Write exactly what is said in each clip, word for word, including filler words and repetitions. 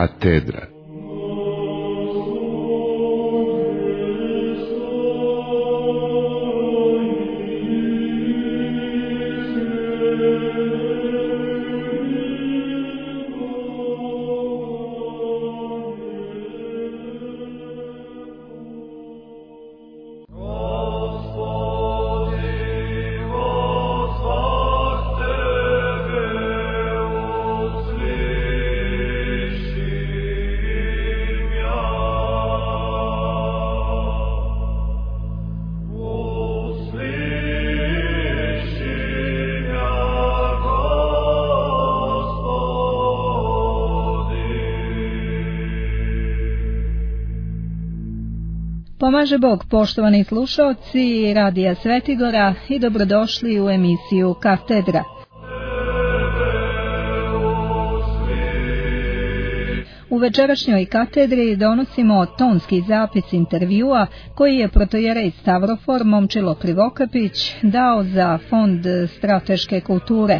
Katedra. Pomaže Bog, poštovani slušalci Radija Svetigora, i dobrodošli u emisiju Katedra. U večerašnjoj katedri donosimo tonski zapis intervjua koji je protojerej Stavrofor Momčilo Krivokapić dao za Fond strateške kulture.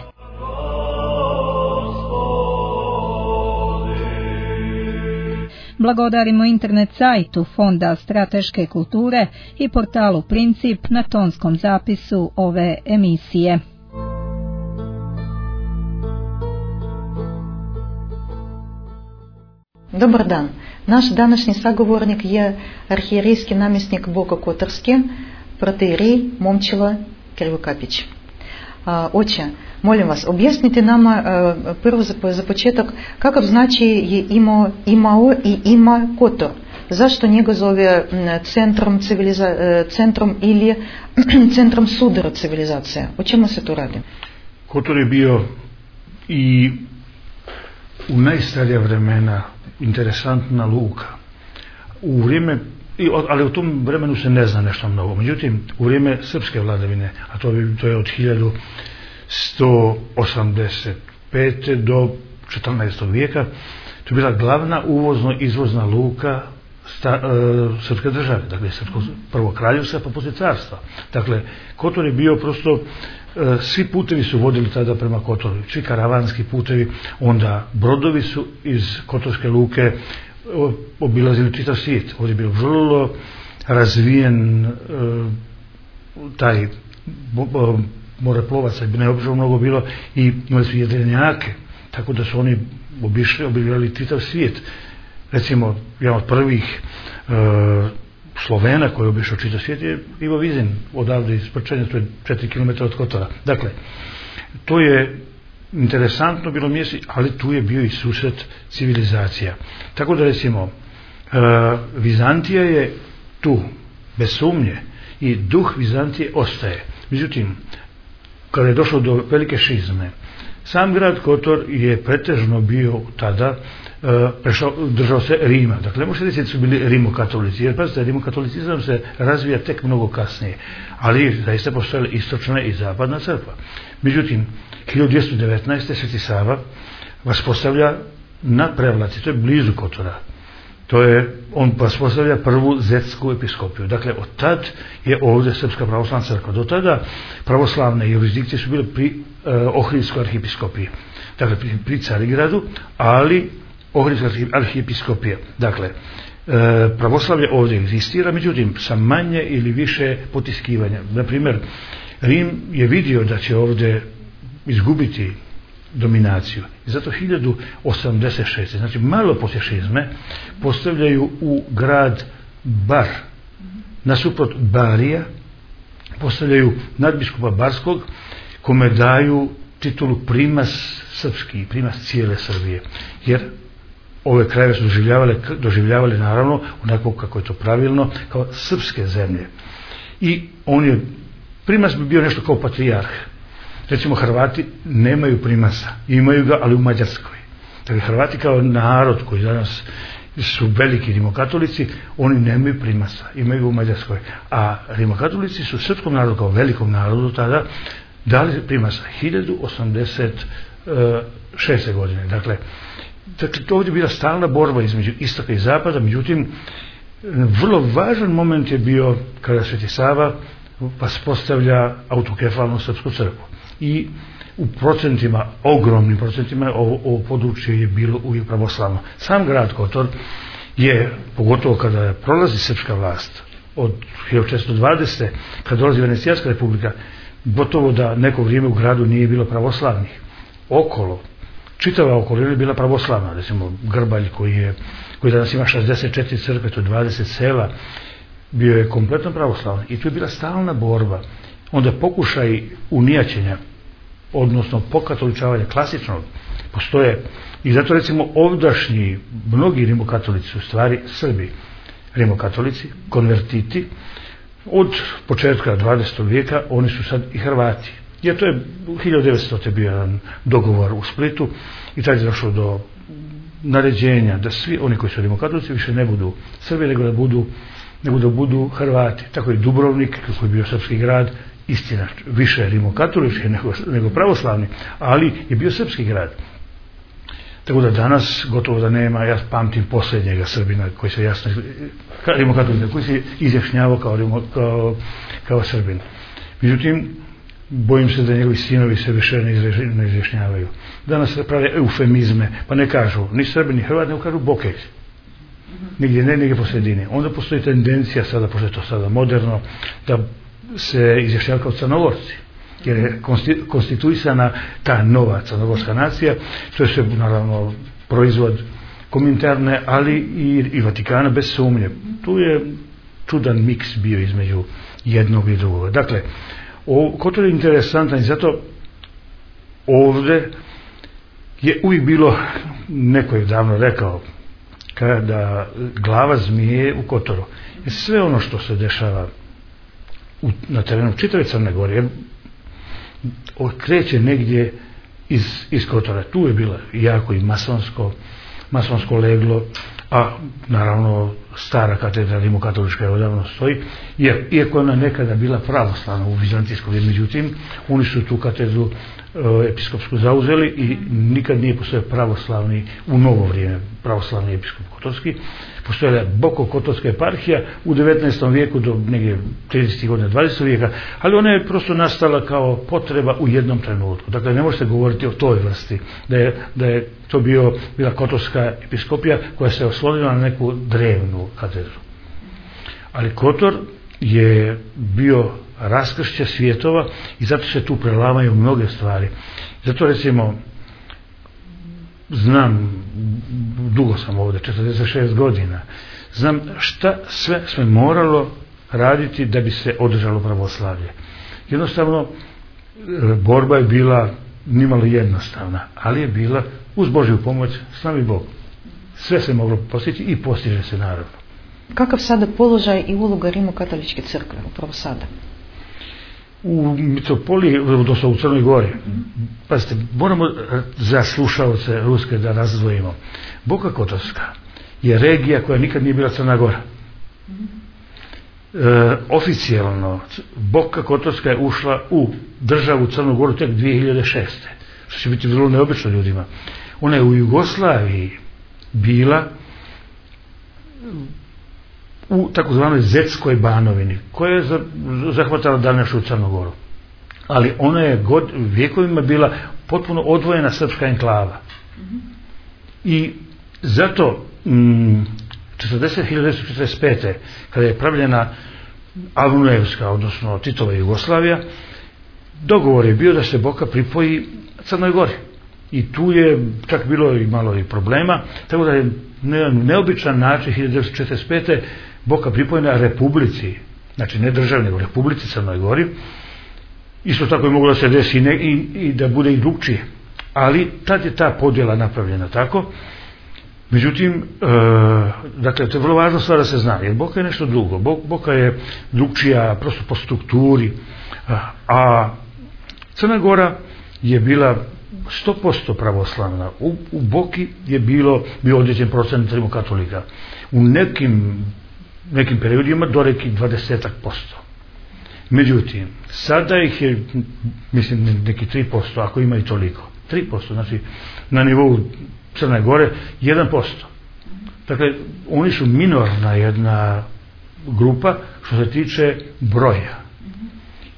Blagodarimo internet sajtu Fonda strateške kulture i portalu Princip na tonskom zapisu ove emisije. Dobar dan. Naš današnji sagovornik je arhijerejski namjesnik Boka Kotorski, protojerej Momčilo Krivokapić. Oče, molim vas, objasnite nama prvo za početak kakav značaj je imao, imao i ima Kotor. Zašto njega zove centrom, civiliza, centrom ili centrom sudara civilizacije? O čemu se tu radi? Kotor je bio i u najstarija vremena interesantna luka. U vrijeme, ali u tom vremenu se ne zna nešto mnogo. Međutim, u vrijeme srpske vladavine, a to, to je od hiljadu sto osamdeset pete do četrnaestog vijeka, to je bila glavna uvozno-izvozna luka sta, e, srpske države, dakle srpskog prvo kraljevstva pa poslije carstva. Dakle, Kotor je bio prosto, e, svi putevi su vodili tada prema Kotoru, svi karavanski putevi, onda brodovi su iz Kotorske luke obilazili čitav svijet. Ovdje je bio vrlo razvijen e, taj bo, moreplovaca, ne obično mnogo bilo, i imali su jedrenjake, tako da su oni obišli, obiljali čitav svijet. Recimo, jedan od prvih e, Slovena koji je obišao čitav svijet je Ivo Vizin, odavde iz Prčanja, to je četiri kilometra od Kotora. Dakle, to je interesantno bilo mjesto, ali tu je bio i susret civilizacija. Tako da recimo, e, Vizantija je tu, bez sumnje, i duh Vizantije ostaje. Međutim, kada je došlo do velike šizme, sam grad Kotor je pretežno bio tada e, prešao, držao se Rima. Dakle, ne možete reći da su bili rimokatolici, jer pazite, rimokatolicizam se razvija tek mnogo kasnije, ali zaista postojala istočna i zapadna crkva. Međutim, hiljadu dvjesto devetnaeste. Sveti Sava vas postavlja na Prevlaci, to je blizu Kotora. To je, on vas postavlja prvu zetsku episkopiju. Dakle, od tad je ovdje Srpska pravoslavna crkva. Do tada pravoslavne jurisdikcije su bile pri eh, Ohridskoj arhiepiskopiji. Dakle, pri, pri Carigradu, ali Ohridska arhiepiskopija. Dakle, eh, pravoslavlje ovdje egzistira, međutim, sa manje ili više potiskivanja. Naprimjer, Rim je vidio da će ovdje izgubiti dominaciju. I zato hiljadu osamdeset šeste. znači malo poslije šizme, postavljaju u grad Bar, nasuprot Barija, postavljaju nadbiskupa Barskog, kome daju titulu primas srpski, primas cijele Srbije. Jer ove krajeve su doživljavale, doživljavale naravno onako kako je to pravilno, kao srpske zemlje. I on je, primas bi bio nešto kao patrijarh. Recimo, Hrvati nemaju primasa, imaju ga, ali u Mađarskoj. Dakle, Hrvati kao narod koji danas su veliki rimokatolici, oni nemaju primasa, imaju ga u Mađarskoj. A rimokatolici su srpskom narodu, kao velikom narodu tada, dali primasa hiljadu osamdeset šeste. godine. Dakle, dakle, to ovdje je bila stalna borba između istoka i zapada, međutim, vrlo važan moment je bio kada Sveti Sava vas postavlja autokefalnu srpsku crkvu. I u procentima, ogromnim procentima, ovo, ovo područje je bilo uvijek pravoslavno. Sam grad Kotor je, pogotovo kada prolazi srpska vlast, od hiljadu četiristo dvadesete kad dolazi Venecijanska republika, gotovo da neko vrijeme u gradu nije bilo pravoslavnih. Okolo, čitava okolina je bila pravoslavna, recimo Grbalj koji je, koji danas ima šezdeset četiri crkve, to je dvadeset sela, bio je kompletno pravoslavan i tu je bila stalna borba. Onda pokušaj unijaćenja, odnosno pokatoličavanja klasičnog, postoje i zato recimo ovdašnji mnogi rimokatolici su stvari Srbi, rimokatolici, konvertiti, od početka dvadesetog vijeka oni su sad i Hrvati. Jer to je u hiljadu devetstotoj bio jedan dogovor u Splitu i tad je došlo do naređenja da svi oni koji su rimokatolici više ne budu Srbi, nego da budu, nego da budu Hrvati. Tako je Dubrovnik, koji je bio srpski grad, istina, više rimokatolički nego, nego pravoslavni, ali je bio srpski grad. Tako da danas gotovo da nema, ja pamtim posljednjega Srbina koji se jasno, rimokatolika, koji se izjašnjavao kao, kao, kao Srbin. Međutim, bojim se da njegovi sinovi se više ne izjašnjavaju. Danas se prave eufemizme, pa ne kažu ni Srbi ni Hrvati, nego kažu Bokelj. Nigdje ne, nigdje po sredini. Onda postoji tendencija sada, pošto je to sada moderno, da se izjašnjava kao Crnogorci, jer je konstituisana ta nova crnogorska nacija, što je sve naravno proizvod Kominterne, ali i, i Vatikana, bez sumnje. Tu je čudan miks bio između jednog i drugog. Dakle, Kotor je interesantan i zato ovdje je uvijek bilo, neko je davno rekao, kada glava zmije u Kotoru. Jer sve ono što se dešava u, na terenu čitave Crne Gore kreće negdje iz, iz Kotora. Tu je bilo jako i masonsko, masonsko leglo, a naravno stara katedra rimokatolička je odavno stoji, jer iako ona nekada bila pravoslavna u vizantijskom vrijeme, međutim oni su tu katedru e, episkopsku zauzeli i nikad nije postojao pravoslavni u novo vrijeme pravoslavni episkop kotorski. Postojala je Boko-kotorska eparhija u devetnaestom vijeku do negdje tridesetih godina dvadesetog vijeka, ali ona je prosto nastala kao potreba u jednom trenutku. Dakle, ne možete govoriti o toj vrsti da je, da je to bio, bila kotorska episkopija koja se oslonila na neku drevnu katedru. Ali Kotor je bio raskršće svjetova i zato se tu prelamaju mnoge stvari. Zato recimo znam, dugo sam ovdje, četrdeset šest godina, znam šta sve sve moralo raditi da bi se održalo pravoslavlje. Jednostavno borba je bila nimalo jednostavna, ali je bila uz Božju pomoć, s nami Bog. Sve se moglo postići i postiže se naravno. Kakav sada položaj i uloga Rimokatoličke crkve upravo sada? U mitropoliji, odnosno u Crnoj Gori, pazite, moramo za slušalce ruske da razdvojimo. Boka Kotorska je regija koja nikad nije bila Crna Gora. E, oficijalno Boka Kotorska je ušla u državu Crnu Goru tek dvije hiljade šeste. Što će biti vrlo neobično ljudima. Ona je u Jugoslaviji bila u takozvanoj Zetskoj Banovini, koja je zahvatala današnju Crnu Goru. Ali ona je god, vjekovima bila potpuno odvojena srpska enklava. I zato mm, hiljadu devetsto četrdeset pete kada je pravljena Avnujevska, odnosno Titova Jugoslavija, dogovor je bio da se Boka pripoji Crnoj Gori. I tu je čak bilo i malo i problema, tako da je na neobičan način hiljadu devetsto četrdeset pete Boka pripojena Republici, znači ne državi, nego Republici Crnoj Gori. Isto tako je moglo da se desi i, i, i da bude i drugčije. Ali tad je ta podjela napravljena tako. Međutim, e, dakle, to je vrlo važna stvar da se zna, jer Boka je nešto drugo. Boka je drugčija prosto po strukturi, a Crna Gora je bila sto posto pravoslavna. U, u Boki je bilo bio određen procent rimokatolika. U nekim, nekim periodima do neki dvadesetak posto. Međutim, sada ih je, mislim, neki tri posto, ako ima i toliko. tri posto, znači na nivou Crne Gore jedan posto. Dakle, oni su minorna jedna grupa što se tiče broja.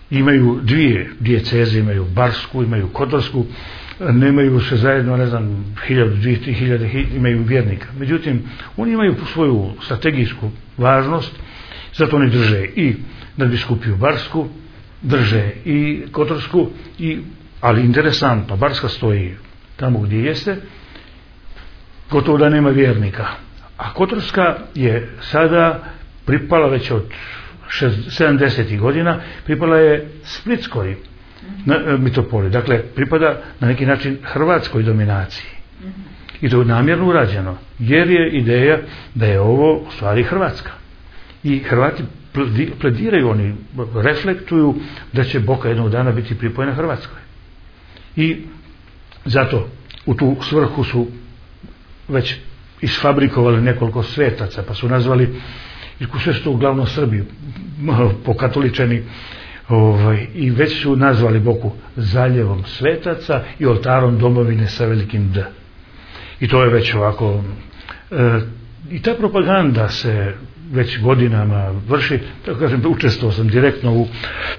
imaju dvije dijeceze, imaju Barsku, imaju Kotorsku, nemaju se zajedno, ne znam, hiljadu, dvije, tri hiljade imaju vjernika. Međutim, oni imaju svoju strategijsku važnost, zato oni drže i nadbiskupiju Barsku, drže i Kotorsku, i, ali interesantno, Barska stoji tamo gdje jeste, gotovo da nema vjernika. A Kotorska je sada pripala već od sedamdesetih godina, pripala je Splitskoj mitropoliji. Dakle, pripada na neki način hrvatskoj dominaciji. I to je namjerno urađeno, jer je ideja da je ovo u stvari Hrvatska. I Hrvati plediraju, oni reflektuju da će Boka jednog dana biti pripojena Hrvatskoj. I zato u tu svrhu su već isfabrikovali nekoliko svetaca, pa su nazvali, sve su to uglavnom Srbi, pokatoličeni, ovaj, i već su nazvali Boku zaljevom svetaca i oltarom domovine sa velikim D. I to je već ovako, e, i ta propaganda se već godinama vrši. Tako kažem, učestvovao sam direktno u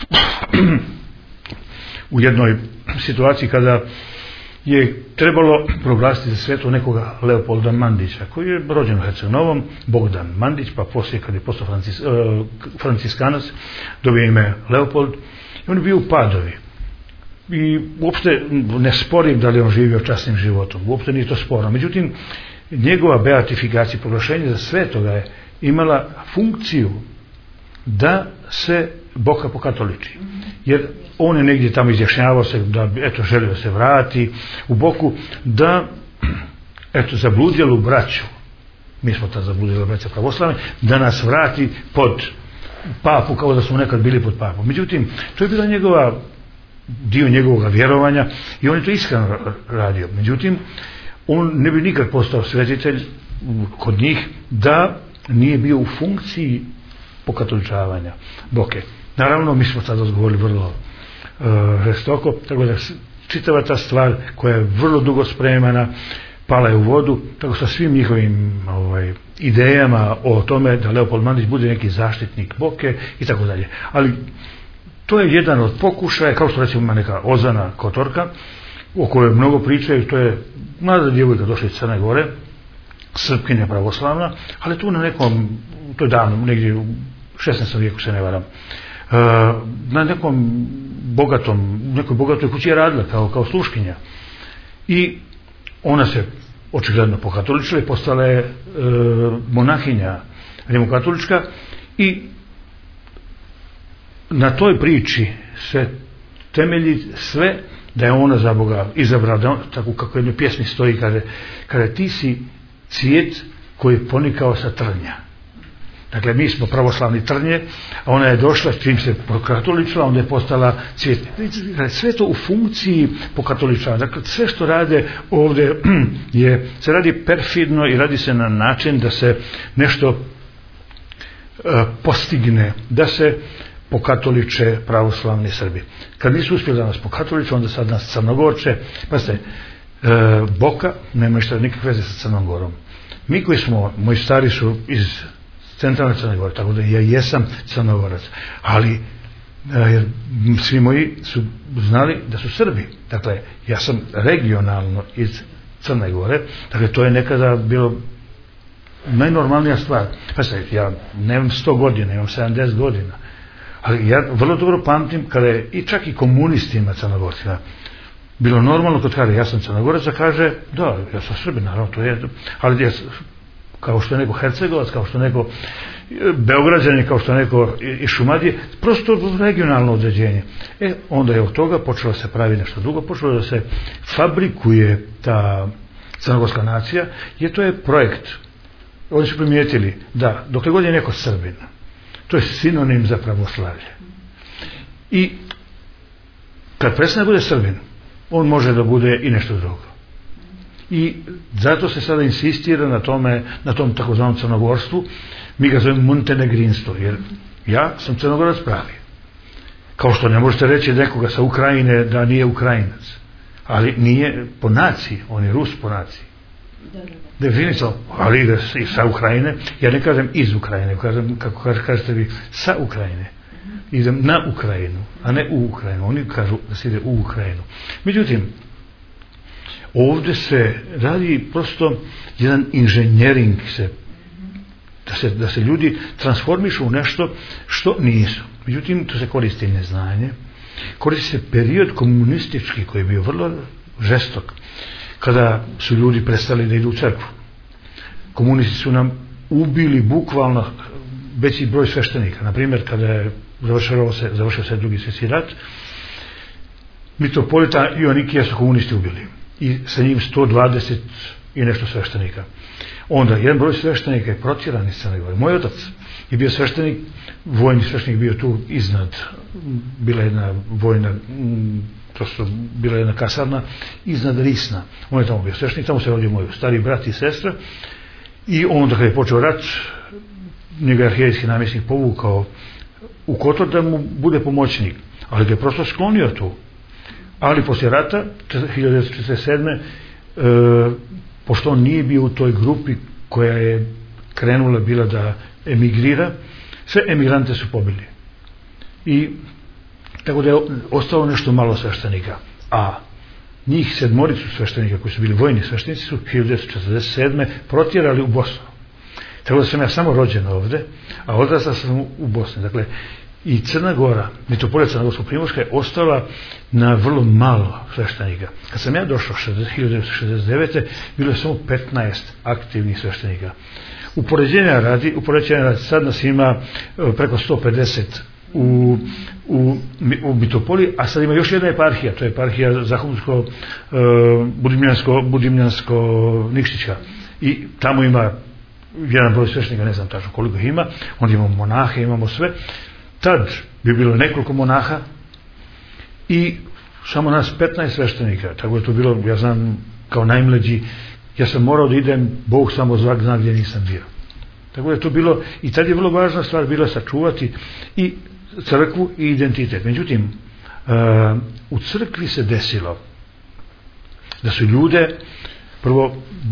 u jednoj situaciji kada je trebalo proglasiti za sveto nekoga Leopolda Mandića, koji je rođen u Herceg-Novom, Bogdan Mandić, pa poslije kad je postao francis, uh, franciskanac, dobio ime Leopold, i on je bio u Padovi. I uopšte ne sporim da li on živio časnim životom, uopšte nije to sporno. Međutim, njegova beatifikacija, proglašenje za svetoga je imala funkciju da se Boka pokatoliči. Jer on je negdje tamo izjašnjavao se da bi, eto, želio se vrati u Boku, da, eto, zabludjelu braću, mi smo ta zabludjela braća pravoslavni, da nas vrati pod papu, kao da smo nekad bili pod papom. Međutim, to je bila njegova, dio njegovog vjerovanja, i on je to iskreno radio. Međutim, on ne bi nikad postao svetitelj kod njih da nije bio u funkciji pokatoličavanja Boke. Naravno, mi smo sad razgovorili vrlo uh, žestoko, tako da čitava ta stvar koja je vrlo dugo spremana pala je u vodu, tako sa svim njihovim ovaj, idejama o tome da Leopold Mandić bude neki zaštitnik Boke i tako dalje. Ali to je jedan od pokušaja, kao što recimo ima neka Ozana Kotorka, o kojoj mnogo pričaju, to je mlada djevojka došla iz Crne Gore, Srpkinja pravoslavna, ali tu na nekom, to je davno, negdje u šesnaestom vijeku se ne varam, na nekom bogatom, nekoj bogatoj kući je radila kao, kao sluškinja. I ona se očigledno pokatoličila i postala je e, monahinja rimokatolička, i na toj priči se temelji sve da je ona za Boga izabrala, da on, tako kako jednoj pjesmi stoji, kaže, kaže ti si cvijet koji je ponikao sa trnja. Dakle, mi smo pravoslavni trnje, a ona je došla, čim se pokatoličila, onda je postala cvijet. Sve to u funkciji pokatoličava. Dakle, sve što rade ovdje je, se radi perfidno i radi se na način da se nešto uh, postigne, da se pokatoliče pravoslavni Srbi. Kad nisu uspjeli da nas pokatoliče, onda sad nas Crnogorče. Pa ste, uh, Boka nema što nikakve veze sa Crnom Gorom. Mi koji smo, moji stari su iz centralne Crne Gore, tako da ja jesam Crnogorac, ali jer svi moji su znali da su Srbi. Dakle, ja sam regionalno iz Crne Gore, dakle to je nekada bilo najnormalnija stvar. Pa se, ja nemam sto godina, imam sedamdeset godina, ali ja vrlo dobro pamtim kada je i čak i komunistima Crnogorcima bilo normalno kad kaže ja sam Crnogorac, da kaže da, ja sam Srbin, naravno to je, ali ja, kao što je neko Hercegovac, kao što je neko Beograđanin, kao što je neko iz Šumadije, prosto regionalno određenje. E, onda je od toga počelo se pravi nešto drugo, počelo da se fabrikuje ta crnogorska nacija, jer to je projekt. Oni su primijetili da dokle god je neko Srbin, to je sinonim za pravoslavlje. I kad prestane bude Srbin, on može da bude i nešto drugo. I zato se sada insistira na tome, na tom takozvanom crnogorstvu. Mi ga zovemo montenegrinstvo, jer ja sam Crnogorac pravi. Kao što ne možete reći nekoga sa Ukrajine da nije Ukrajinac, ali nije po naciji, on je Rus po naciji. Definitivno, ali i sa Ukrajine, ja ne kažem iz Ukrajine, kažem, kako kažete vi, sa Ukrajine. idem na Ukrajinu, a ne u Ukrajinu. Oni kažu da se ide u Ukrajinu. Međutim, ovdje se radi prosto jedan inženjering se, da se, da se ljudi transformišu u nešto što nisu. Međutim, to se koristi neznanje, koristi se period komunistički koji je bio vrlo žestok, kada su ljudi prestali da idu u crkvu. Komunisti su nam ubili bukvalno veći broj sveštenika. Na primjer, kada je završio se, završio se drugi svjetski rat, mitropolita Ioannikija su komunisti ubili i sa njim sto dvadeset i nešto sveštenika. Onda jedan broj sveštenika je protjeran iz Crne Gore. Moj otac je bio sveštenik, vojni sveštenik bio tu iznad, bila jedna vojna, to su bila jedna kasarna iznad Risna. On je tamo bio sveštenik, tamo se rodio moj stari brat i sestra i onda kada je počeo rat, njega je arhijerijski namjesnik povukao u Kotor da mu bude pomoćnik, ali ga je prosto sklonio tu. Ali poslije rata hiljadu devetsto četrdeset sedme e, pošto on nije bio u toj grupi koja je krenula bila da emigrira, sve emigrante su pobili i tako da je ostalo nešto malo sveštenika, a njih sedmoricu sveštenika koji su bili vojni sveštenici su hiljadu devetsto četrdeset sedme protjerali u Bosnu. Tako da sam ja samo rođen ovdje, a odrastao sam u Bosni. Dakle, i Crna Gora, mitropolija Crnogorsko-Primorska je ostala na vrlo malo sveštenika. Kad sam ja došao hiljadu devetsto šezdeset devete bilo je samo petnaest aktivnih sveštenika. Upoređenja radi, upoređenja radi, sad nas ima preko sto pedeset u, u, u mitropoliji, a sad ima još jedna eparhija, to je eparhija Zahumsko, Budimljansko, Budimljansko Nikšića. I tamo ima jedan broj sveštenika, ne znam tačno koliko ih ima, onda imamo monahe, imamo sve. Tad bi bilo nekoliko monaha i samo nas petnaest sveštenika, tako je to bilo, ja znam, kao najmlađi, ja sam morao da idem, Bog samo zvak zna gdje nisam bio. Tako je to bilo, i tad je vrlo važna stvar bila sačuvati i crkvu i identitet. Međutim, uh, u crkvi se desilo da su ljude, prvo,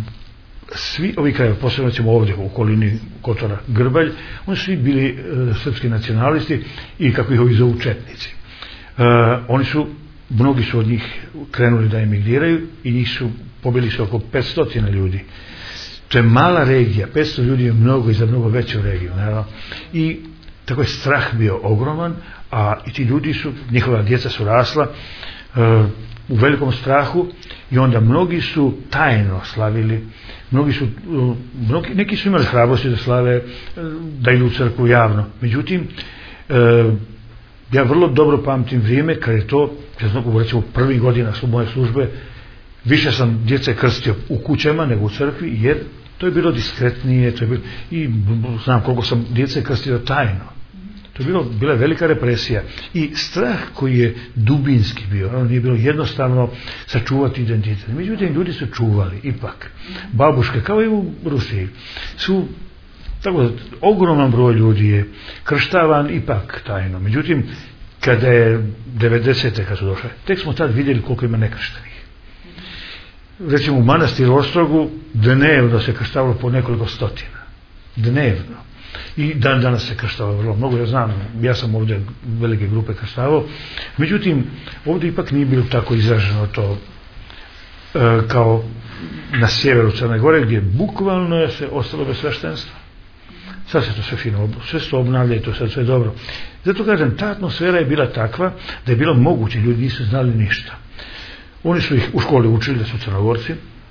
svi ovi krajevi, posebno ćemo ovdje u okolini Kotora, Grbalj, oni su svi bili e, srpski nacionalisti i kako ih ovi zovu četnici. E, oni su, mnogi su od njih krenuli da emigriraju i njih su pobili su oko petsto ljudi. To je mala regija, petsto ljudi je mnogo i za mnogo veću regiju, naravno. I tako je strah bio ogroman, a i ti ljudi su, njihova djeca su rasla e, u velikom strahu i onda mnogi su tajno slavili, mnogi su, mnogi, neki su imali hrabrosti da slave, da idu u crkvu javno. Međutim, e, ja vrlo dobro pamtim vrijeme kad je to, ja znam, recimo prvih godina su moje službe, više sam djece krstio u kućama nego u crkvi, jer to je bilo diskretnije, to je bilo, i znam koliko sam djece krstio tajno. To je bilo, bila velika represija i strah koji je dubinski bio, ono nije bilo jednostavno sačuvati identitet. Međutim, ljudi su čuvali ipak. Babuške, kao i u Rusiji, su, tako da, ogroman broj ljudi je krštavan ipak tajno. Međutim, kada je devedesete kad su došle, tek smo tad vidjeli koliko ima nekrštenih. Recimo u manastiru Ostrogu dnevno se krštavalo po nekoliko stotina. Dnevno. I dan danas se krštava vrlo mnogo, ja znam, ja sam ovdje velike grupe krštavao, međutim ovdje ipak nije bilo tako izraženo to e, kao na sjeveru Crne Gore, gdje bukvalno je se ostalo bez sveštenstva. Sad se to sve fino, sve se to obnavlja i to sad sve dobro. Zato kažem, ta atmosfera je bila takva da je bilo moguće, ljudi nisu znali ništa. Oni su ih u školi učili da su Crnogorci,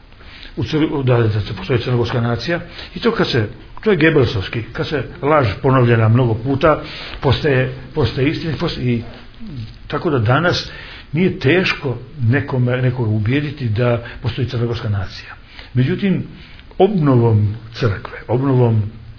u crkvi, da, da se postoji crnogorska nacija, i to kad se, to je Gebelsovski, kad se laž ponovljena mnogo puta postaje, postaje istina, postaje, i tako da danas nije teško nekome, nekoga ubijediti da postoji crnogorska nacija. Međutim, obnovom crkve, obnovom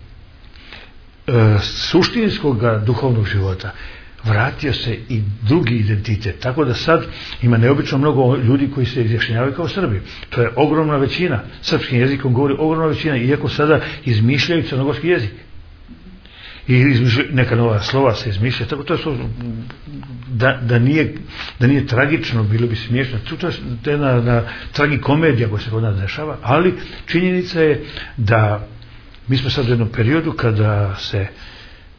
e, suštinskog duhovnog života vratio se i drugi identitet, tako da sad ima neobično mnogo ljudi koji se izjašnjavaju kao Srbi. To je ogromna većina, srpskim jezikom govori ogromna većina, iako sada izmišljaju crnogorski jezik i izmišljaju, neka nova slova se izmišljaju, tako to je da, da, nije, da nije tragično, bilo bi smiješno, to je jedna na, tragikomedija koja se kod nas dešava, ali činjenica je da mi smo sad u jednom periodu kada se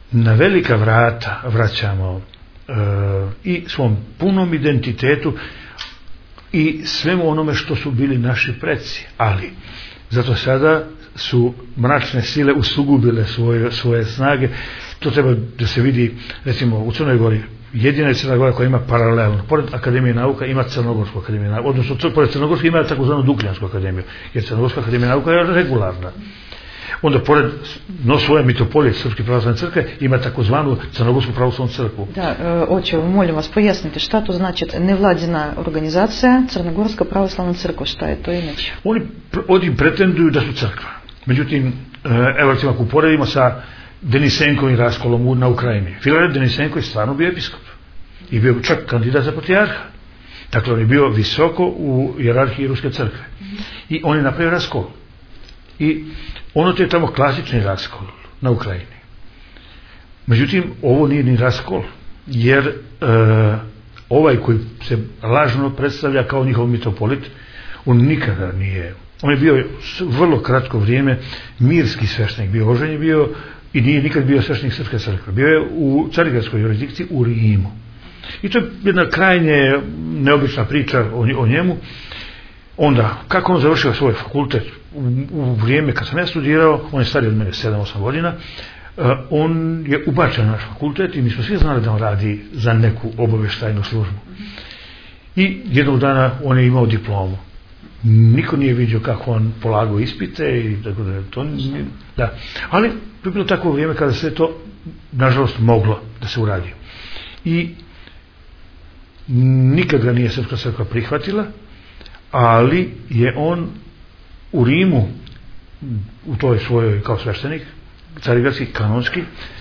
na velika vrata vraćamo e, i svom punom identitetu i svemu onome što su bili naši preci. Ali zato sada su mračne sile usugubile svoje, svoje snage. To treba da se vidi, recimo u Crnoj Gori, jedina je Crna Gora koja ima paralelno, pored Akademije nauka ima Crnogorsku akademiju nauka, odnosno pored Crnogorske ima takozvanu Dukljansku akademiju, jer Crnogorska akademija nauka je regularna. Onda pored no svoje mitropolije Srpske pravoslavne crkve ima takozvanu Crnogorsku pravoslavnu crkvu. Da, oče, molim vas pojasnite šta to znači nevladina organizacija Crnogorska pravoslavna crkva, šta je to inače? Oni, oni pretenduju da su crkva. Međutim, evo recimo ako uporedimo sa Denisenkovim raskolom na Ukrajini. Filaret Denisenko je stvarno bio episkop i bio čak kandidat za patrijarha. Dakle, on je bio visoko u hijerarhiji Ruske crkve. I on je napravio raskol. I ono to je tamo klasični raskol na Ukrajini. Međutim, ovo nije ni raskol, jer e, ovaj koji se lažno predstavlja kao njihov mitropolit, on nikada nije. On je bio vrlo kratko vrijeme mirski sveštenik, bio oženjen bio i nije nikad bio sveštenik Srpske crkve. Bio je u carigradskoj jurisdikciji u Rimu. I to je jedna krajnje neobična priča o, o njemu. Onda, kako on završio svoj fakultet u, u vrijeme kad sam ja studirao, on je stariji od mene sedam osam godina, uh, on je ubačen na naš fakultet i mi smo svi znali da on radi za neku obavještajnu službu. I jednog dana on je imao diplomu. Niko nije vidio kako on polagao ispite i tako da to nije, da. Ali to je bilo takvo vrijeme kada se to nažalost moglo da se uradi. I nikad ga nije Srpska crkva prihvatila, ali je on u Rimu u toj svojoj kao sveštenik carigradski, kanonski,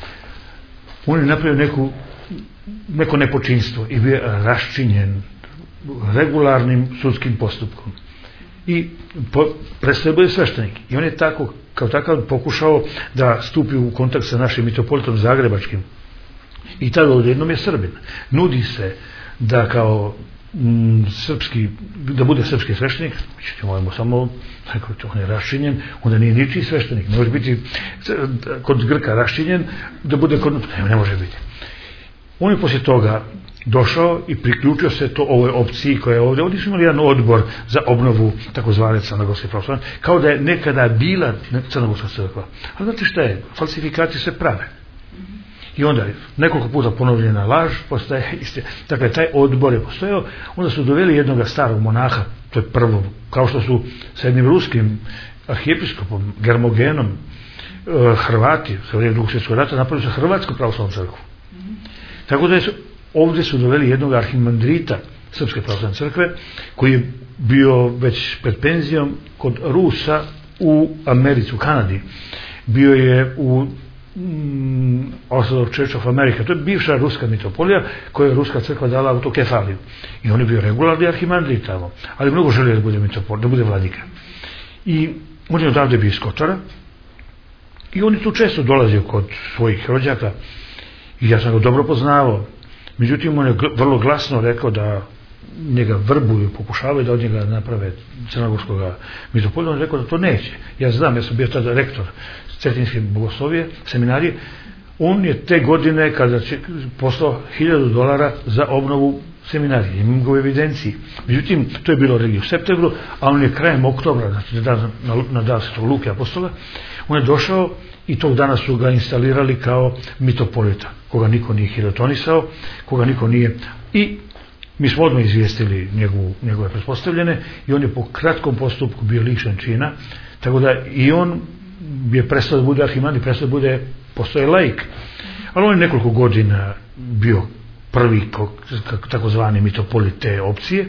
on je napravio neku, neko nepočinstvo i bio je raščinjen regularnim sudskim postupkom. I po, prestao je bude sveštenik. I on je tako, kao takav pokušao da stupi u kontakt sa našim mitropolitom zagrebačkim. I tada odjednom je Srbin. Nudi se da kao m, srpski, da bude srpski sveštenik, ćemo samo, ako on je raščinjen, onda nije ničiji sveštenik. Ne može biti kod Grka raščinjen, da bude kod... Ne, ne može biti. On je poslije toga došao i priključio se to ovoj opciji koja je ovdje. Ovdje su imali jedan odbor za obnovu takozvane Crnogorske pravoslavne, kao da je nekada bila Crnogorska crkva. Ali znate šta je? Falsifikati se prave. I onda je nekoliko puta ponovljena laž, postaje iste. Dakle, taj odbor je postojao. Onda su doveli jednog starog monaha, to je prvo, kao što su sa jednim ruskim arhijepiskopom, Germogenom, Hrvati, sa vrijeme Drugog svjetskog rata, napravili su Hrvatsku pravoslavnu crkvu. Tako da su, ovdje su doveli jednog arhimandrita Srpske pravoslavne crkve, koji je bio već pred penzijom kod Rusa u Americi, u Kanadi. Bio je u mm, Orthodox Church of America, to je bivša ruska mitropolija koju je Ruska crkva dala u autokefaliju. I on je bio regularni arhimandrit tamo, ali mnogo želio da bude mitropolija, da bude vladika. I on je odavde bio iz Kotora i on je tu često dolazio kod svojih rođaka i ja sam ga dobro poznavao. Međutim, on je vrlo glasno rekao da njega vrbuju, pokušavaju da od njega naprave crnogorskog mitropolita. On je rekao da to neće. Ja znam, ja sam bio tada rektor Cetinske bogoslovije, seminarije. On je te godine kada će poslao hiljadu dolara za obnovu seminarije. Imam ga u evidenciji. Međutim, to je bilo regije u septembru, a on je krajem oktobra, znači na, na, na dan Svetog Luke apostola, on je došao i tog dana su ga instalirali kao mitropolita, koga niko nije hirotonisao, koga niko nije. I mi smo odmah izvijestili njegu, njegove pretpostavljene i on je po kratkom postupku bio lišen čina, tako da i on je prestao da bude arhimandrit, prestao da bude, postoje laik. Ali on je nekoliko godina bio prvi takozvani mitropolit te opcije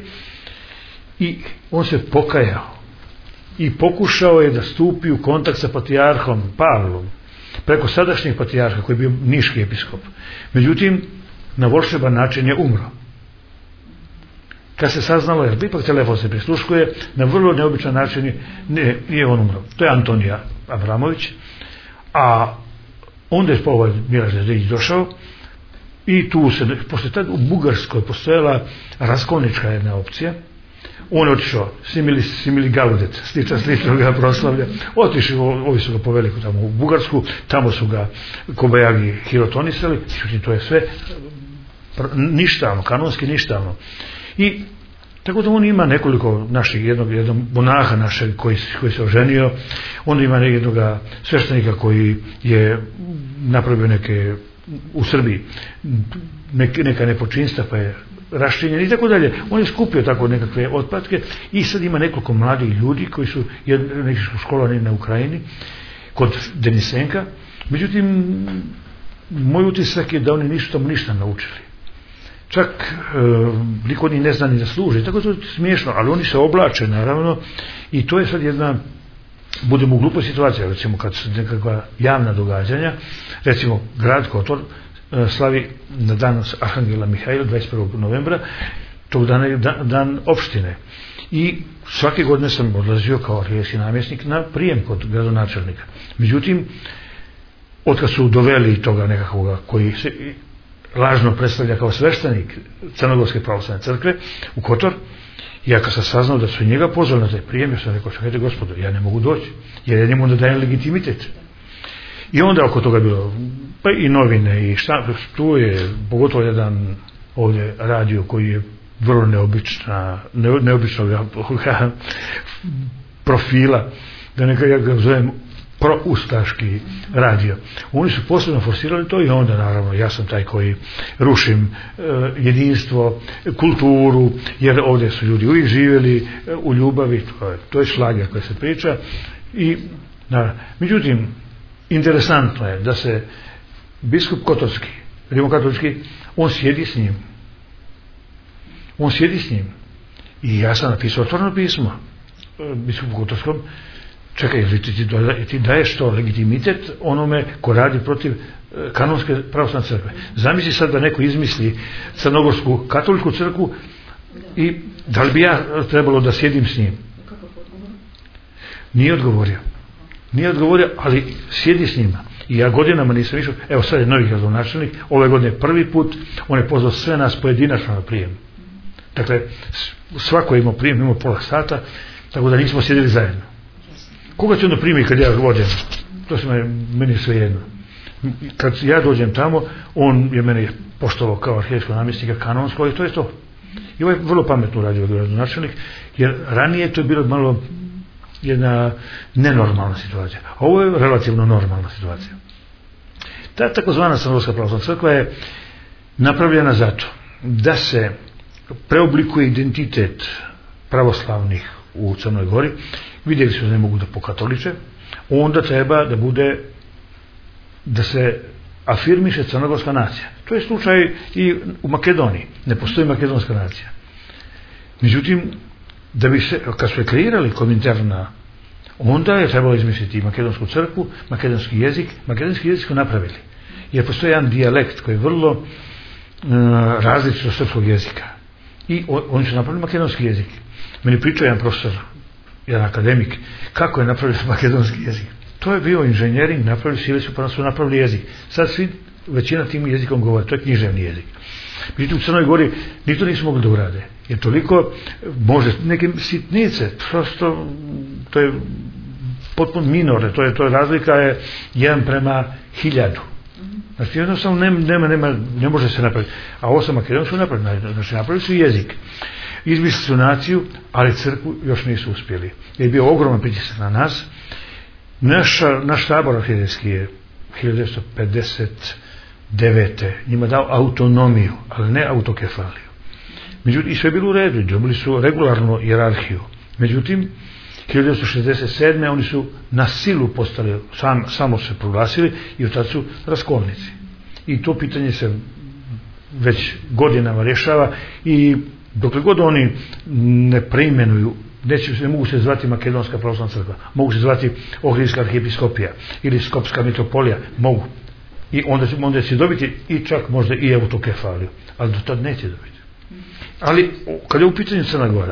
i on se pokajao i pokušao je da stupi u kontakt sa patrijarhom Pavlom preko sadašnjeg patrijarha koji je bio niški episkop. Međutim, na volšeban način je umro. Kad se saznalo, jer ipak telefon se prisluškuje, na vrlo neobičan način je, ne, nije on umro. To je Antonija Abramović, a onda je ovaj Miraž Nezdić došao i tu se, poslije tada u Bugarskoj postojala raskolnička jedna opcija. on je otišao, simili, simili gaudet, slično, slično ga proslavlja, otišao, ovi su ga poveli tamo u Bugarsku, tamo su ga kobajagi hirotonisali, to je sve ništavno, kanonski ništavno. I tako da on ima nekoliko naših, jednog, jednog monaha našeg koji, koji se oženio, onda ima jednog sveštenika koji je napravio neke, u Srbiji, neke, neka nepočinstva pa je raščinjen i tako dalje. On je skupio tako nekakve otplatke i sad ima nekoliko mladih ljudi koji su neki su školovani na Ukrajini kod Denisenka. Međutim, moj utisak je da oni nisu tamo ništa naučili. Čak e, niko od njih ne zna ni da služe, tako to je smiješno, ali oni se oblače naravno i to je sad jedna, budemo u glupoj situaciji, recimo kad su nekakva javna događanja, recimo grad Kotor e, slavi na dan Arhangela Mihajla dvadeset prvog novembra, tog dana je dan, dan opštine i svake godine sam odlazio kao arhijevski namjesnik na prijem kod gradonačelnika. Međutim, otkad su doveli toga nekakvoga koji se lažno predstavlja kao sveštenik Crnogorske pravoslavne crkve u Kotor, ja kad sam saznao da su njega pozvali na taj prijem, ja sam rekao, čekajte gospodo, ja ne mogu doći, jer ja njemu onda dajem legitimitet. I onda oko toga bilo, pa i novine i šta, tu je pogotovo jedan ovdje radio koji je vrlo neobična, ne, neobičnog profila, da neka ja ga zovem proustaški radio. Oni su posebno forsirali to i onda naravno ja sam taj koji rušim e, jedinstvo, kulturu, jer ovdje su ljudi uvijek živjeli e, u ljubavi, to je, to je šlager koji se priča i naravno. Međutim, interesantno je da se biskup Kotorski, rimokatolički, on sjedi s njim. On sjedi s njim. I ja sam napisao otvoreno pismo e, biskupu Kotorskom. Čekaj, ti, ti daješ to legitimitet onome ko radi protiv kanonske pravoslavne crkve. Zamisli sad da neko izmisli crnogorsku katoličku crkvu i da li bi ja trebalo da sjedim s njim? Nije odgovorio. Nije odgovorio, ali sjedi s njima. I ja godinama nisam išao, evo sad je novi gradonačelnik, ove godine prvi put, on je pozvao sve nas pojedinačno na prijem. Dakle, svako je imao prijem, imao pola sata, tako da nismo sjedili zajedno. Koga će onda primi kad ja odem? To se meni sve jedno. Kad ja dođem tamo, on je mene poštovao kao arhijevskog namjesnika kanonsko i to je to. I ovo je vrlo pametno uradio gradonačelnik, jer ranije to je bilo malo jedna nenormalna situacija. A ovo je relativno normalna situacija. Ta takozvana Crnogorska pravoslavna crkva je napravljena zato da se preoblikuje identitet pravoslavnih u Crnoj Gori. Vidjeli su da ne mogu da pokatoliče, onda treba da bude, da se afirmiše crnogorska nacija. To je slučaj i u Makedoniji. Ne postoji makedonska nacija. Međutim, da bi se, kad su je kreirali kominterna, onda je trebalo izmisliti makedonsku crkvu, makedonski jezik, makedonski jezik su napravili. Jer postoji jedan dijalekt koji je vrlo uh, različit od srpskog jezika. I on, oni su napravili makedonski jezik. Meni pričao jedan profesor, jedan akademik, kako je napravio makedonski jezik. To je bio inženjering, napravili sili su pa su napravili jezik. Sad svi, većina tim jezikom govore, to je književni jezik. Međutim, u Crnoj Gori ni to nisu mogli da urade. Jer toliko, može, neke sitnice, prosto, to je potpuno minorne, to je, to je razlika je jedan prema hiljadu. Znači, jednostavno nema, nema, nema, ne može se napraviti. A ovo sa Makedonijom su napravili, znači napravili su jezik. Izmislili su naciju, ali crkvu još nisu uspjeli. Je bio ogroman pritisak na nas. Naša, naš tabor arhijevski je hiljadu devetsto pedeset devete njima dao autonomiju, ali ne autokefaliju. Međutim, i sve je bilo u redu, dobili su regularnu hijerarhiju. Međutim, hiljadu devetsto šezdeset sedme oni su na silu postali, sam, samo se proglasili i od tada su raskolnici. I to pitanje se već godinama rješava i dokle god oni ne preimenuju, neće, ne mogu se zvati Makedonska pravoslavna crkva, mogu se zvati Ohridska arhijepiskopija ili Skopska mitropolija, mogu. I onda, onda će dobiti i čak možda i autokefaliju, ali do tad neće dobiti. Ali kad je u pitanju Crna Gora,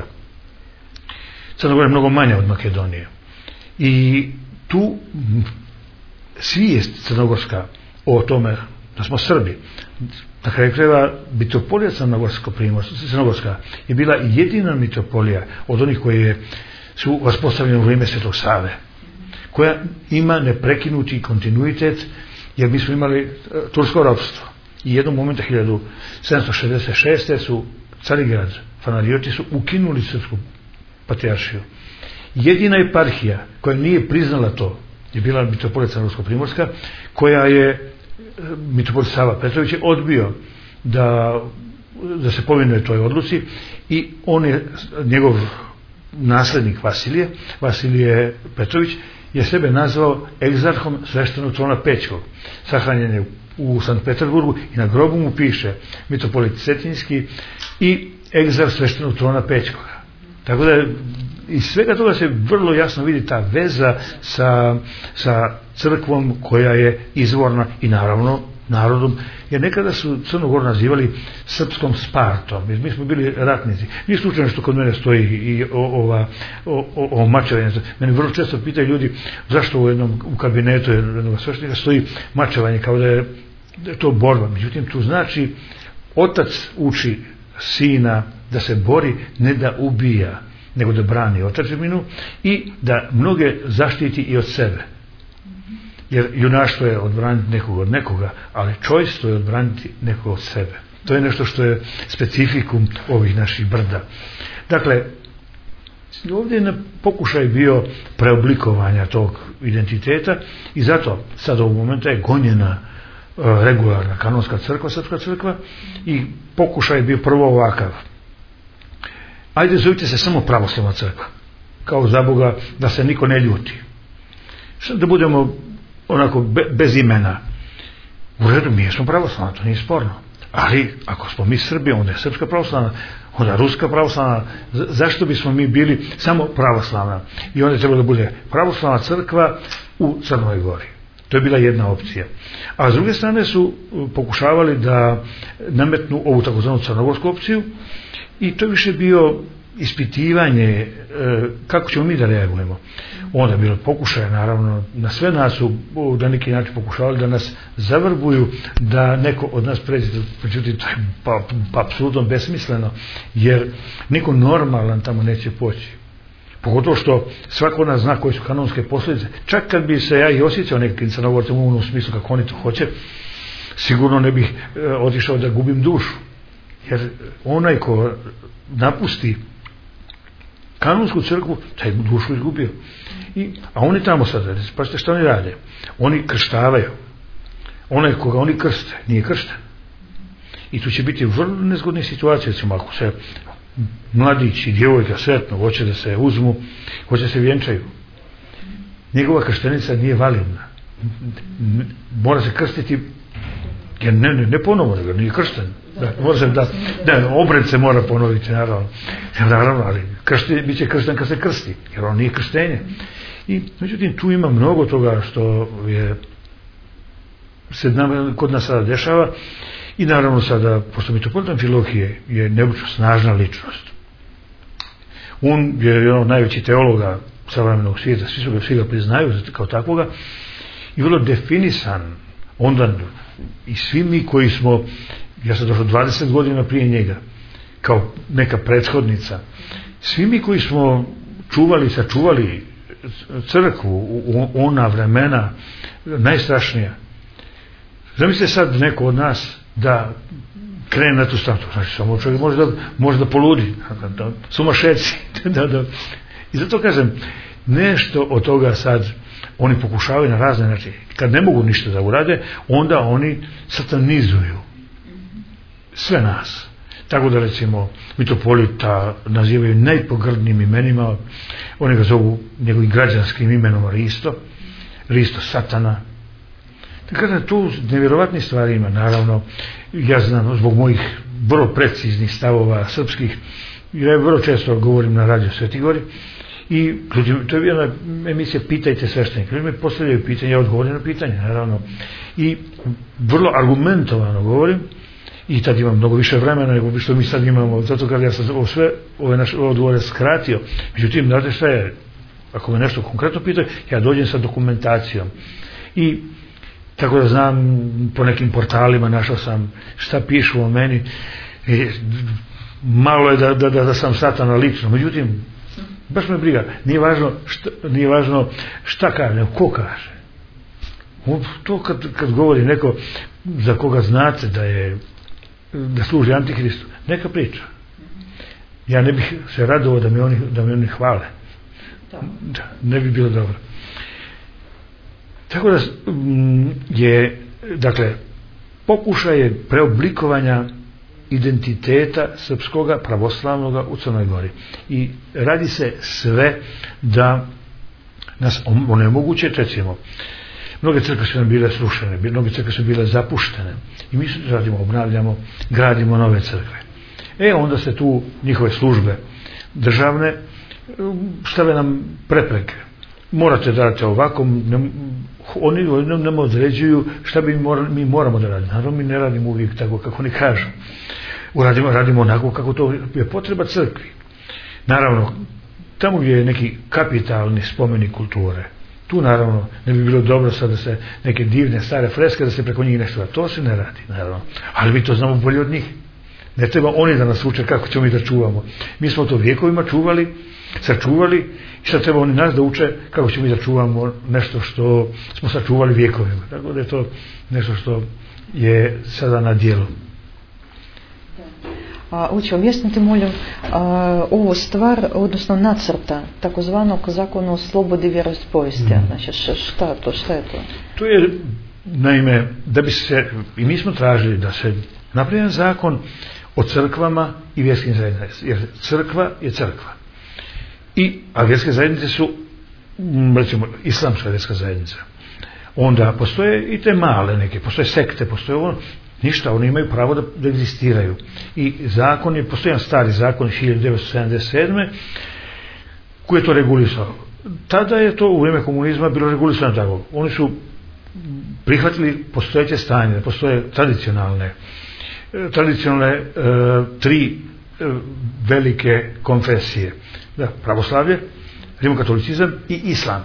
Crna Gora je mnogo manja od Makedonije i tu svijest crnogorska o tome da smo Srbi. Na kraju krajeva mitropolija Crnogorska je bila jedina mitropolija od onih koje su vaspostavljene u vrijeme Svetog Save, koja ima neprekinuti kontinuitet, jer mi smo imali tursko ropstvo. I jednog momenta hiljadu sedamsto šezdeset šeste su Carigrad, Fanarioti su ukinuli srpsku patrijaršiju. Jedina eparhija koja nije priznala to je bila mitropolija Crnogorsko-primorska, koja je mitropolit Sava Petrović je odbio da, da se povinuje toj odluci i on je, njegov naslednik Vasilije, Vasilije Petrović, je sebe nazvao egzarhom sveštenog trona Pećkog. Sahranjen je u Sankt Peterburgu i na grobu mu piše mitropolit Cetinjski i egzarh sveštenog trona Pećkoga. Tako da iz svega toga se vrlo jasno vidi ta veza sa, sa crkvom koja je izvorna i naravno narodom, jer nekada su Crnu Goru nazivali srpskom Spartom, jer mi smo bili ratnici. Nije slučajno što kod mene stoji i ova mačevanje. Mene vrlo često pitaju ljudi zašto u jednom u kabinetu jednog sveštenika stoji mačevanje, kao da je, da je to borba. Međutim, tu znači otac uči sina da se bori, ne da ubija, nego da brani otadžbinu i da mnoge zaštiti i od sebe. Jer junaštvo je odbraniti nekoga od nekoga, ali čojstvo je odbraniti nekoga od sebe. To je nešto što je specifikum ovih naših brda. Dakle, ovdje je pokušaj bio preoblikovanja tog identiteta i zato sad ovog momenta je gonjena regularna kanonska crkva, srpska crkva, i pokušaj je bio prvo ovakav. Ajde, zovite se samo pravoslavna crkva, kao za Boga, da se niko ne ljuti. Da budemo onako be, bez imena. U redu, mi smo pravoslavna, to nije sporno. Ali ako smo mi Srbi, onda je srpska pravoslavna, onda ruska pravoslavna. Zašto bismo mi bili samo pravoslavna? I onda je trebalo da bude pravoslavna crkva u Crnoj Gori. To je bila jedna opcija. A s druge strane su pokušavali da nametnu ovu takozvanu crnogorsku opciju i to je više bio ispitivanje kako ćemo mi da reagujemo. Onda je bilo pokušaje, naravno, na sve nas su na neki način pokušavali da nas zavrbuju, da neko od nas pređe, međutim to je pa, pa apsolutno besmisleno, jer niko normalan tamo neće poći. Pogotovo što svako od nas zna koje su kanonske posljedice. Čak kad bi se ja i osjećao nekim Crnogorcem u onom smislu kako oni to hoće, sigurno ne bih e, otišao da gubim dušu. Jer onaj ko napusti kanonsku crkvu, taj dušu izgubio. I, a oni tamo sad, pa šta oni rade? Oni krštavaju. Onaj koga oni krste, nije kršten. I tu će biti vrlo nezgodne situacije, recimo ako se mladić i djevojka sretno hoće da se uzmu, hoće se vjenčaju. Njegova krštenica nije validna. Mora se krstiti, jer ne, ne, ne ponovo, nego nije kršten. Da, može da, da, obred se mora ponoviti, naravno. Naravno, ali kršti, bit će kršten kad se krsti, jer on nije krštenje. I, međutim, tu ima mnogo toga što je se kod nas sada dešava. I naravno sada, pošto mitropolit Amfilohije je neobično snažna ličnost. On je jedan od najvećih teologa savremenog svijeta, svi su ga, svi ga priznaju kao takvoga, i vrlo definisan onda i svi mi koji smo, ja sam došao dvadeset godina prije njega, kao neka prethodnica, svi mi koji smo čuvali, sačuvali crkvu u ona vremena najstrašnija. Zamislite sad neko od nas da krene na tu stranu, znači samo čovjek može da, može da poludi, da, da, sumašeci. Da, da. I zato kažem, nešto od toga sad oni pokušavaju na razne načine. Kad ne mogu ništa da urade, onda oni satanizuju sve nas. Tako da recimo mitropolita nazivaju najpogrdnijim imenima, oni ga zovu njegovim građanskim imenom Risto, Risto satana. Tako da tu nevjerovatnih stvari ima, naravno, ja znam zbog mojih vrlo preciznih stavova srpskih, ja vrlo često govorim na Radio Sveti Gori i to je jedna emisija Pitajte sveštenike, ljudi me postavljaju pitanje, ja odgovorim na pitanje, naravno, i vrlo argumentovano govorim i tad imam mnogo više vremena nego što mi sad imamo, zato kad ja sam ovo sve ove naše odgovore skratio. Međutim, znate šta je, ako me nešto konkretno pitaju, ja dođem sa dokumentacijom i tako da znam po nekim portalima, našao sam šta pišu o meni i malo je da, da, da sam satana lično, međutim baš me briga, nije važno šta, nije važno šta kaže, ko kaže. To kad, kad govori neko za koga znate da je da služi Antihristu, neka priča. Ja ne bih se radovao da me oni, da me oni hvale. Da, ne bi bilo dobro. Tako da je, dakle, pokušaj je preoblikovanja identiteta srpskoga pravoslavnoga u Crnoj Gori. I radi se sve da nas onemoguće, recimo, mnoge crkve su nam bile srušene, mnoge crkve su bile zapuštene i mi radimo, obnavljamo, gradimo nove crkve. E onda se tu njihove službe državne stave nam prepreke. Morate da radite ovako, ne, oni nam, nam određuju šta bi mora, mi moramo da radimo. Naravno mi ne radimo uvijek tako kako oni kažu. Uradimo, radimo onako kako to je potreba crkvi. Naravno, tamo gdje je neki kapitalni spomenik kulture, tu naravno ne bi bilo dobro sad da se neke divne stare freske da se preko njih nešto da to se ne radi, naravno. Ali mi to znamo bolje od njih. Ne treba oni da nas uče kako ćemo mi da čuvamo. Mi smo to vjekovima čuvali, sačuvali i sad treba oni nas da uče kako ćemo mi da čuvamo nešto što smo sačuvali vjekovima. Tako da je to nešto što je sada na dijelu. A, Oče, objasnite molim a, ovu stvar, odnosno nacrta takozvanog zakona o slobodi vjeroispovijesti. Mm. Znači, šta to, šta je to? To je, naime, da bi se, i mi smo tražili da se napravi zakon o crkvama i vjerskim zajednicama, jer crkva je crkva. I, a vjerske zajednice su, recimo, islamska vjerska zajednica. Onda postoje i te male neke, postoje sekte, postoje ono, ništa, oni imaju pravo da, da egzistiraju. I zakon je, postoji jedan stari zakon iz hiljadu devetsto sedamdeset sedme koji je to regulisao. Tada je to u vrijeme komunizma bilo regulisano tako. Oni su prihvatili postojeće stanje, postoje tradicionalne tradicionalne e, tri e, velike konfesije. Da, pravoslavlje, rimokatolicizam i islam.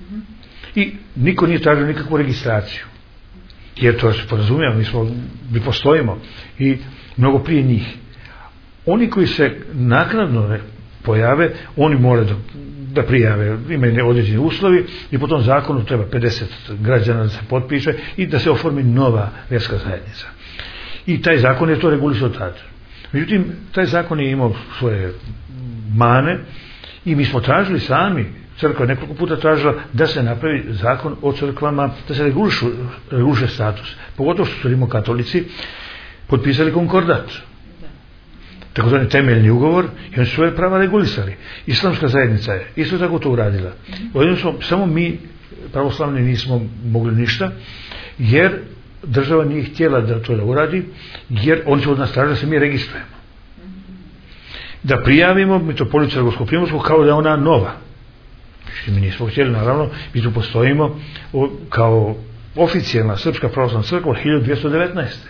I niko nije tražio nikakvu registraciju. Jer to se podrazumijemo, mi smo, mi postojimo i mnogo prije njih. Oni koji se naknadno pojave, oni moraju da, da prijave, imaju određeni uslovi i po tom zakonu treba pedeset građana da se potpiše i da se oformi nova vjerska zajednica. I taj zakon je to regulisao tada. Međutim, taj zakon je imao svoje mane i mi smo tražili sami, crkva nekoliko puta tražila da se napravi zakon o crkvama, da se regulišu, reguliše status. Pogotovo što su rimokatolici potpisali konkordat. Tako da je temeljni ugovor i oni su svoje prava regulisali. Islamska zajednica je isto tako to uradila. Odnosno, samo mi pravoslavni nismo mogli ništa, jer država nije htjela da to da uradi, jer oni su od nas tražili da se mi registrujemo. Da prijavimo Mitropoliju Crnogorsko-primorsku kao da je ona nova. Mi nismo htjeli, naravno, mi tu postojimo kao oficijalna Srpska pravoslavna crkva od hiljadu dvjesto devetnaeste.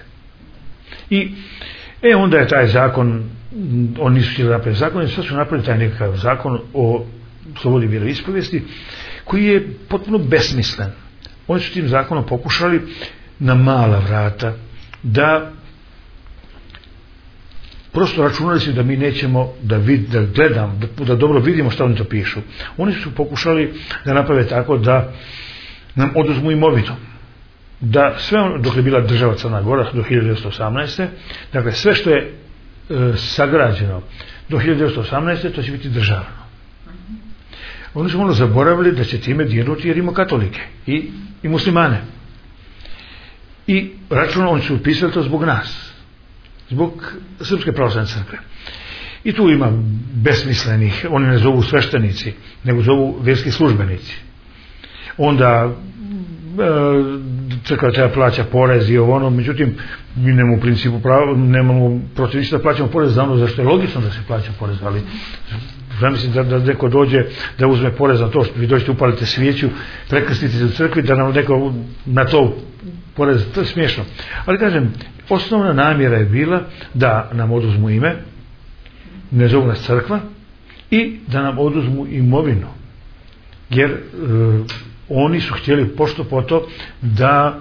I e onda je taj zakon, oni nisu htjeli napraviti zakon, i sad su napravili taj nekakav zakon o slobodi vjeroispovijesti koji je potpuno besmislen. Oni su tim zakonom pokušali na mala vrata da prosto računali su da mi nećemo da, vid, da gledam, da, da dobro vidimo što oni to pišu. Oni su pokušali da naprave tako da nam oduzmu imovinu. Da sve ono, dok je bila država Crna Gora do hiljadu devetsto osamnaeste, dakle sve što je e, sagrađeno do hiljadu devetsto osamnaeste to će biti državno. Oni su malo zaboravili da će time dirnuti rimokatolike i, i muslimane. I računali, oni su upisali to zbog nas, zbog Srpske pravoslavne crkve. I tu ima besmislenih, oni ne zovu sveštenici, nego zovu vjerski službenici. Onda crkva treba plaća porez i ovo ono, međutim mi nemamo u principu pravo, nemamo protiv ništa da plaćamo porez za ono zašto je logično da se plaća porez, ali zamislim da, da neko dođe da uzme porez na to što vi dođete upalite svijeću, prekrstite se u crkvi, da nam neko na to porez, to je smiješno. Ali kažem, osnovna namjera je bila da nam oduzmu ime, ne zovu nas crkva, i da nam oduzmu imovinu, jer e, oni su htjeli pošto po to da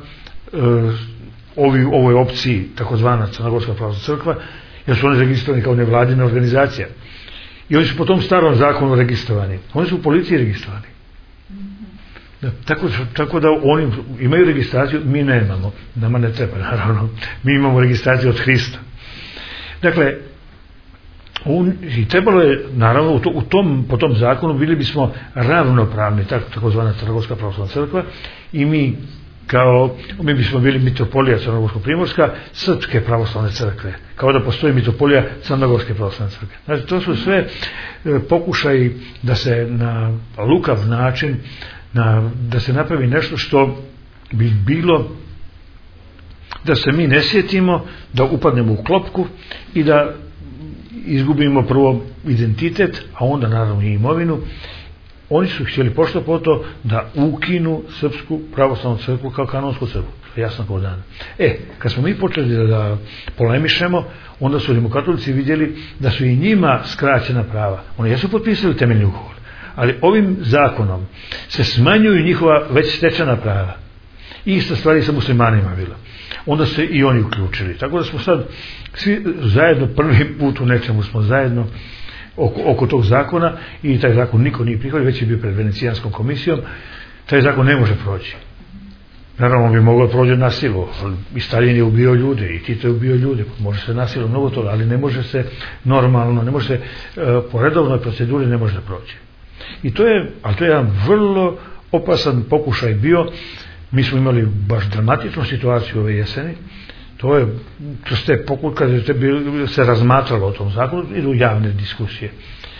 ovi, ovoj opciji takozvana Crnogorska pravoslavna crkva, jer su oni registrovani kao nevladina organizacija. I oni su po tom starom zakonu registrovani. Oni su u policiji registrovani. Da, tako, tako da oni imaju registraciju, mi nemamo. Nama ne treba, naravno. Mi imamo registraciju od Hrista. Dakle, un, i trebalo je, naravno, u, to, u tom, po tom zakonu bili bismo ravnopravni, tako, takozvana Crnogorska pravoslavna crkva, i mi kao, mi bismo bili mitropolija Crnogorsko-primorska, Srpske pravoslavne crkve, kao da postoji mitropolija Crnogorske pravoslavne crkve. Znači, to su sve e, pokušaji da se na lukav način, na, da se napravi nešto što bi bilo da se mi ne sjetimo, da upadnemo u klopku i da izgubimo prvo identitet, a onda naravno i imovinu. Oni su htjeli pošto po to da ukinu Srpsku pravoslavnu crkvu kao kanonsku crkvu. Jasno kao dan. E, kad smo mi počeli da, da polemišemo, onda su rimokatolici vidjeli da su i njima skraćena prava. Oni jesu potpisali temeljni ugovor, ali ovim zakonom se smanjuju njihova već stečena prava. Ista stvar i sa muslimanima bila. Onda se i oni uključili. Tako da smo sad svi zajedno, prvi put u nečemu smo zajedno oko, oko tog zakona, i taj zakon niko nije prihvatio, već je bio pred Venecijanskom komisijom. Taj zakon ne može proći. Naravno bi moglo proći na silu. I Stalin je ubio ljude, i Tito je ubio ljude. Može se na silu mnogo toga, ali ne može se normalno, ne može se po redovnoj proceduri ne može da proći. I to je, ali to je jedan vrlo opasan pokušaj bio. Mi smo imali baš dramatičnu situaciju ove jeseni. To je, to ste pokud, kad se razmatralo o tom zakonu, idu javne diskusije.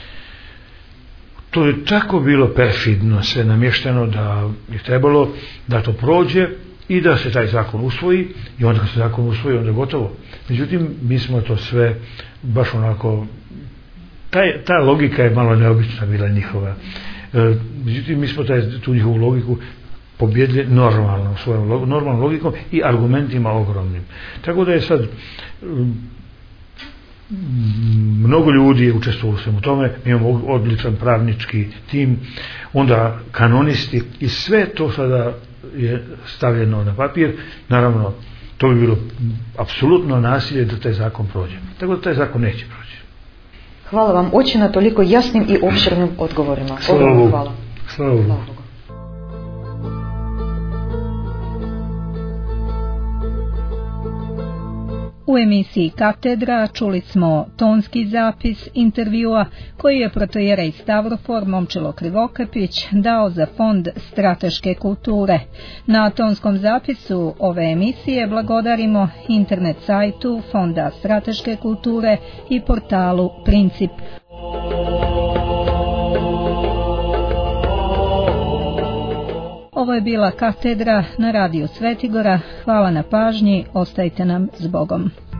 To je tako bilo perfidno sve namješteno da je trebalo da to prođe i da se taj zakon usvoji, i onda kad se zakon usvoji, onda je gotovo. Međutim, mi smo to sve baš onako, taj, ta logika je malo neobična bila njihova. E, međutim, mi smo taj, tu njihovu logiku pobjedili normalno, svojom normalnom logikom i argumentima ogromnim. Tako da je sad mnogo ljudi je učestvovalo u svemu tome, mi imamo odličan pravnički tim, onda kanonisti, i sve to sada je stavljeno na papir. Naravno, to bi bilo apsolutno nasilje da taj zakon prođe. Tako da taj zakon neće proći. Hvala vam oče na toliko jasnim i opširnim odgovorima. Slava Bogu. Hvala. Slava Bogu. U emisiji Katedra čuli smo tonski zapis intervjua koji je protojerej Stavrofor Momčilo Krivokapić dao za Fond strateške kulture. Na tonskom zapisu ove emisije blagodarimo internet sajtu Fonda strateške kulture i portalu Princip. Ovo je bila Katedra na radiju Svetigora. Hvala na pažnji, ostajte nam s Bogom.